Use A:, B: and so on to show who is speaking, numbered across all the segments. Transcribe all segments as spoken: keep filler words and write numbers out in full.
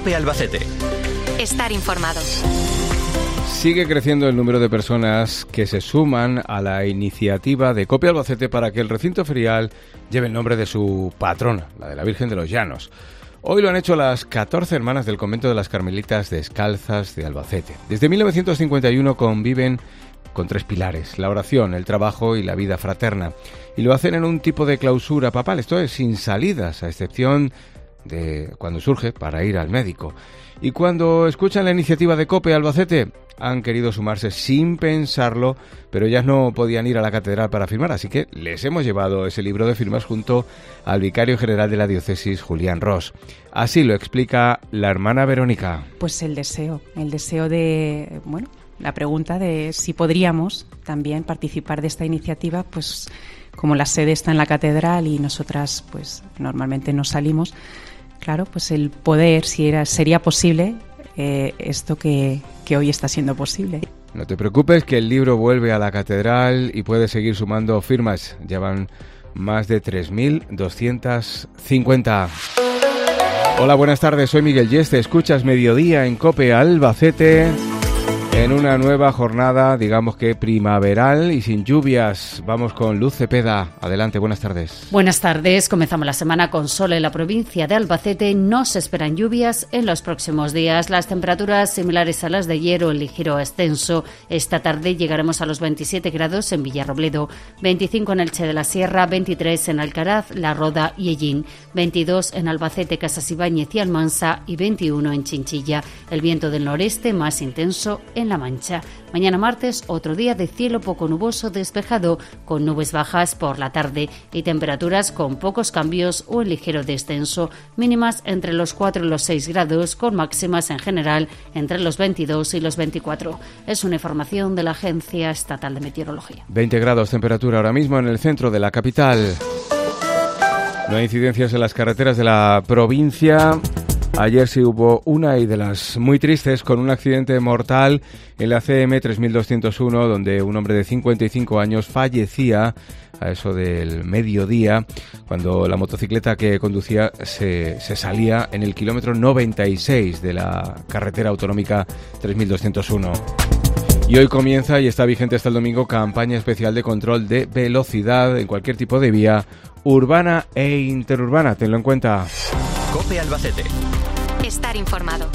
A: COPE Albacete.
B: Estar informado.
C: Sigue creciendo el número de personas que se suman a la iniciativa de COPE Albacete para que el recinto ferial lleve el nombre de su patrona, la de la Virgen de los Llanos. Hoy lo han hecho las catorce hermanas del convento de las Carmelitas Descalzas de Albacete. Desde mil novecientos cincuenta y uno conviven con tres pilares: la oración, el trabajo y la vida fraterna. Y lo hacen en un tipo de clausura papal, esto es, sin salidas, a excepción de cuando surge para ir al médico. Y cuando escuchan la iniciativa de COPE Albacete, han querido sumarse sin pensarlo, pero ellas no podían ir a la catedral para firmar, así que les hemos llevado ese libro de firmas junto al vicario general de la diócesis, Julián Ros. Así lo explica la hermana Verónica.
D: Pues el deseo, el deseo de, bueno, la pregunta de si podríamos también participar de esta iniciativa, pues como la sede está en la catedral y nosotras pues normalmente no salimos, claro, pues el poder, si era, sería posible eh, esto que, que hoy está siendo posible.
C: No te preocupes, que el libro vuelve a la catedral y puedes seguir sumando firmas. Ya van más de tres mil doscientas cincuenta. Hola, buenas tardes, soy Miguel Yeste. Escuchas Mediodía en COPE Albacete. En una nueva jornada, digamos que primaveral y sin lluvias. Vamos con Luz Cepeda. Adelante, buenas tardes.
E: Buenas tardes. Comenzamos la semana con sol en la provincia de Albacete. No se esperan lluvias en los próximos días. Las temperaturas similares a las de ayer o en ligero ascenso. Esta tarde llegaremos a los veintisiete grados en Villarrobledo, veinticinco en Elche de la Sierra, veintitrés en Alcaraz, La Roda y Ellín, veintidós en Albacete, Casasibáñez y Almansa y veintiuno en Chinchilla. El viento del noreste más intenso en La Mancha. Mañana martes, otro día de cielo poco nuboso despejado, con nubes bajas por la tarde y temperaturas con pocos cambios o en ligero descenso, mínimas entre los cuatro y los seis grados, con máximas en general entre los veintidós y los veinticuatro. Es una información de la Agencia Estatal de Meteorología.
C: veinte grados temperatura ahora mismo en el centro de la capital. No hay incidencias en las carreteras de la provincia. Ayer sí hubo una, y de las muy tristes, con un accidente mortal en la C M tres mil doscientos uno, donde un hombre de cincuenta y cinco años fallecía a eso del mediodía, cuando la motocicleta que conducía se, se salía en el kilómetro noventa y seis de la carretera autonómica tres mil doscientos uno. Y hoy comienza y está vigente hasta el domingo campaña especial de control de velocidad en cualquier tipo de vía urbana e interurbana. Tenlo en cuenta.
A: COPE Albacete.
B: Estar informado.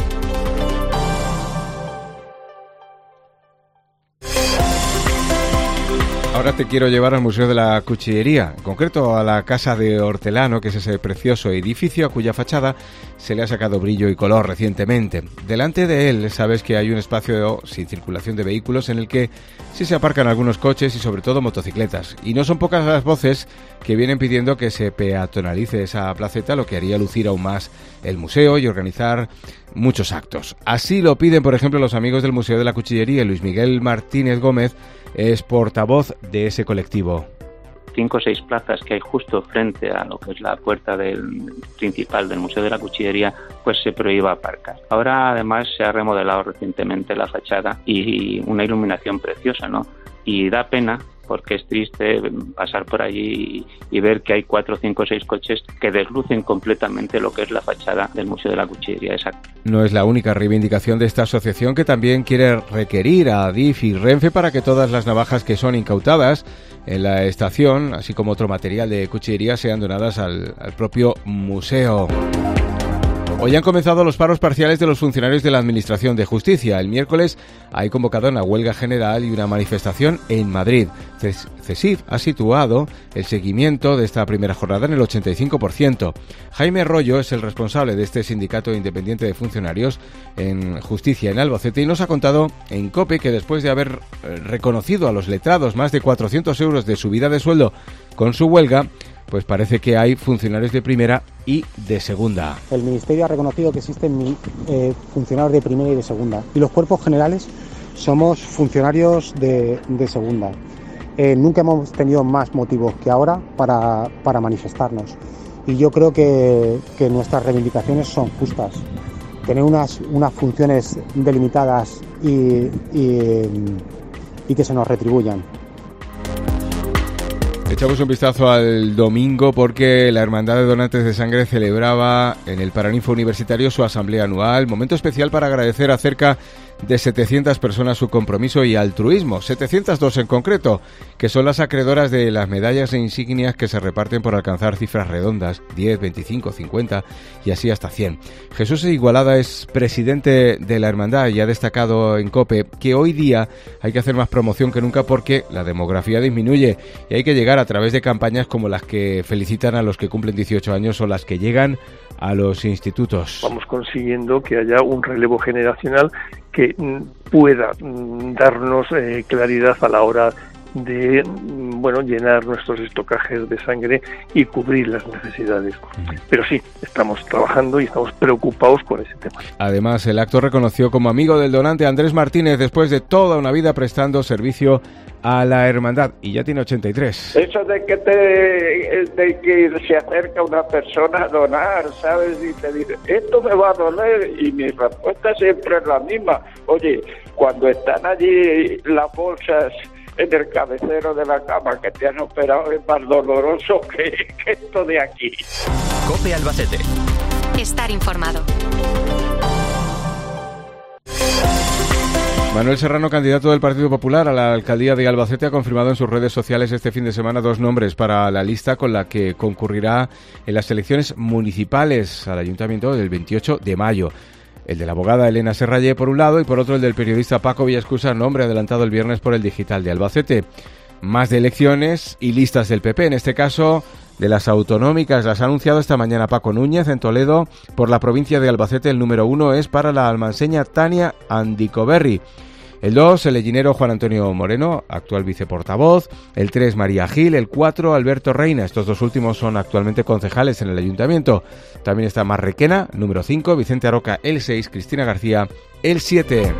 C: Ahora te quiero llevar al Museo de la Cuchillería, en concreto a la Casa de Hortelano, que es ese precioso edificio a cuya fachada se le ha sacado brillo y color recientemente. Delante de él sabes que hay un espacio sin circulación de vehículos en el que sí se aparcan algunos coches y sobre todo motocicletas. Y no son pocas las voces que vienen pidiendo que se peatonalice esa placeta, lo que haría lucir aún más el museo y organizar muchos actos. Así lo piden, por ejemplo, los amigos del Museo de la Cuchillería. Luis Miguel Martínez Gómez es portavoz de ese colectivo.
F: Cinco o seis plazas que hay justo frente a lo que es la puerta del principal del Museo de la Cuchillería, pues se prohíba aparcar. Ahora además se ha remodelado recientemente la fachada y una iluminación preciosa, ¿no? Y da pena, porque es triste pasar por allí y ver que hay cuatro, cinco, seis coches que deslucen completamente lo que es la fachada del Museo de la Cuchillería. Exacto.
C: No es la única reivindicación de esta asociación, que también quiere requerir a Adif y Renfe para que todas las navajas que son incautadas en la estación, así como otro material de cuchillería, sean donadas al, al propio museo. Hoy han comenzado los paros parciales de los funcionarios de la Administración de Justicia. El miércoles hay convocado una huelga general y una manifestación en Madrid. CESIF ha situado el seguimiento de esta primera jornada en el ochenta y cinco por ciento. Jaime Rollo es el responsable de este sindicato independiente de funcionarios en Justicia en Albacete y nos ha contado en COPE que después de haber reconocido a los letrados más de cuatrocientos euros de subida de sueldo con su huelga, pues parece que hay funcionarios de primera y de segunda.
G: El Ministerio ha reconocido que existen eh, funcionarios de primera y de segunda. Y los cuerpos generales somos funcionarios de, de segunda. Eh, nunca hemos tenido más motivos que ahora para, para manifestarnos. Y yo creo que, que nuestras reivindicaciones son justas. Tener unas, unas funciones delimitadas y, y, y que se nos retribuyan.
C: Echamos un vistazo al domingo porque la Hermandad de Donantes de Sangre celebraba en el Paraninfo Universitario su asamblea anual, momento especial para agradecer a cerca de setecientas personas su compromiso y altruismo, setecientas dos en concreto, que son las acreedoras de las medallas e insignias que se reparten por alcanzar cifras redondas, diez, veinticinco, cincuenta y así hasta cien. Jesús Igualada es presidente de la Hermandad y ha destacado en COPE que hoy día hay que hacer más promoción que nunca porque la demografía disminuye y hay que llegar a través de campañas como las que felicitan a los que cumplen dieciocho años o las que llegan a los institutos.
A: Vamos consiguiendo que haya un relevo generacional que pueda darnos eh, claridad a la hora de bueno llenar nuestros estocajes de sangre y cubrir las necesidades. Uh-huh. Pero sí, estamos trabajando y estamos preocupados con ese tema.
C: Además, el acto reconoció como amigo del donante Andrés Martínez después de toda una vida prestando servicio a la hermandad, y ya tiene ochenta y tres.
H: Eso de que te de que se acerca una persona a donar, ¿sabes? Y te dice, esto me va a doler, y mi respuesta siempre es la misma. Oye, cuando están allí las bolsas en el cabecero de la cama que te han operado, es más doloroso que, que esto de aquí.
I: COPE Albacete.
B: Estar informado.
C: Manuel Serrano, candidato del Partido Popular a la alcaldía de Albacete, ha confirmado en sus redes sociales este fin de semana dos nombres para la lista con la que concurrirá en las elecciones municipales al ayuntamiento del veintiocho de mayo. El de la abogada Elena Serralle por un lado y por otro el del periodista Paco Villascusa, nombre adelantado el viernes por el Digital de Albacete. Más de elecciones y listas del P P, en este caso de las autonómicas, las ha anunciado esta mañana Paco Núñez en Toledo. Por la provincia de Albacete el número uno es para la almanseña Tania Andicoberri. El dos, el ellinero Juan Antonio Moreno, actual viceportavoz. El tres, María Gil. El cuatro, Alberto Reina. Estos dos últimos son actualmente concejales en el ayuntamiento. También está Marrequena, número cinco, Vicente Aroca, el seis, Cristina García, el siete.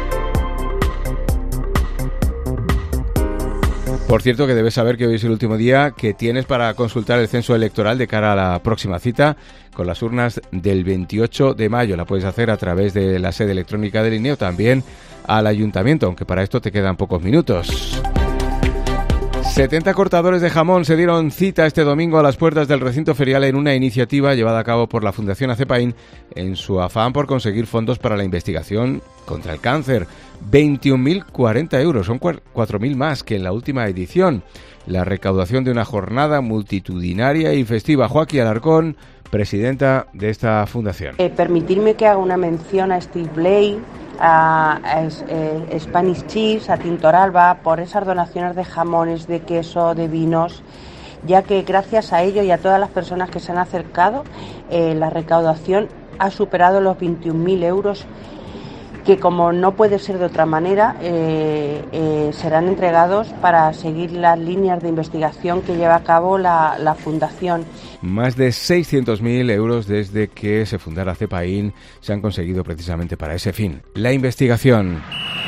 C: Por cierto, que debes saber que hoy es el último día que tienes para consultar el censo electoral de cara a la próxima cita con las urnas del veintiocho de mayo. La puedes hacer a través de la sede electrónica del I N E o también al ayuntamiento, aunque para esto te quedan pocos minutos. setenta cortadores de jamón se dieron cita este domingo a las puertas del recinto ferial en una iniciativa llevada a cabo por la Fundación Acepain en su afán por conseguir fondos para la investigación contra el cáncer. veintiún mil cuarenta euros, son cuatro mil más que en la última edición. La recaudación de una jornada multitudinaria y festiva. Joaquín Alarcón, presidenta de esta fundación.
J: Eh, permitirme que haga una mención a Steve Blay, a, a, a Spanish Cheese, a Tintoralba, por esas donaciones de jamones, de queso, de vinos, ya que gracias a ello y a todas las personas que se han acercado, eh, la recaudación ha superado los veintiún mil euros, que como no puede ser de otra manera, eh, eh, serán entregados para seguir las líneas de investigación que lleva a cabo la, la Fundación.
C: Más de seiscientos mil euros desde que se fundara Acepain se han conseguido precisamente para ese fin, la investigación.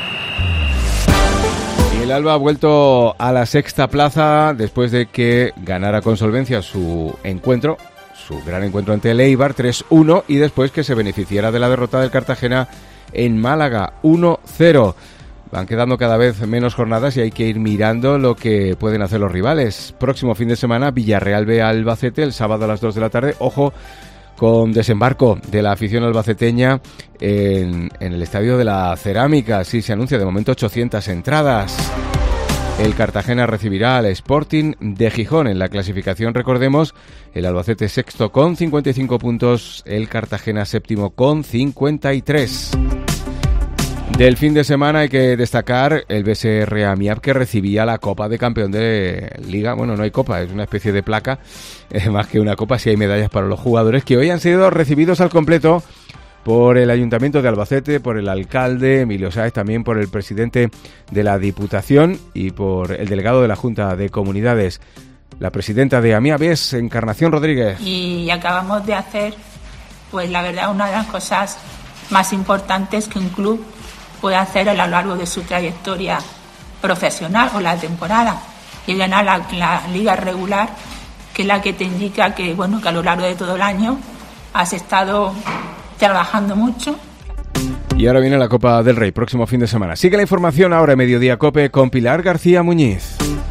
C: Y el Alba ha vuelto a la sexta plaza después de que ganara con solvencia su encuentro, su gran encuentro ante el Eibar tres uno, y después que se beneficiara de la derrota del Cartagena en Málaga uno cero. Van quedando cada vez menos jornadas y hay que ir mirando lo que pueden hacer los rivales. Próximo fin de semana, Villarreal B Albacete, el sábado a las dos de la tarde. Ojo con desembarco de la afición albaceteña en, en el Estadio de la Cerámica. Sí, se anuncia de momento ochocientas entradas. El Cartagena recibirá al Sporting de Gijón. En la clasificación, recordemos, el Albacete sexto con cincuenta y cinco puntos, el Cartagena séptimo con cincuenta y tres. Del fin de semana hay que destacar el B S R Amiab, que recibía la Copa de Campeón de Liga. Bueno, no hay copa, es una especie de placa, eh, más que una copa, sí hay medallas para los jugadores, que hoy han sido recibidos al completo por el Ayuntamiento de Albacete, por el alcalde Emilio Sáez, también por el presidente de la Diputación y por el delegado de la Junta de Comunidades. La presidenta de Amiab es Encarnación Rodríguez.
K: Y acabamos de hacer, pues la verdad, una de las cosas más importantes que un club puede hacer a lo largo de su trayectoria profesional o la temporada, y ganar la, la liga regular, que es la que te indica que, bueno, que a lo largo de todo el año has estado trabajando mucho.
C: Y ahora viene la Copa del Rey, próximo fin de semana. Sigue la información ahora en Mediodía COPE con Pilar García Muñiz.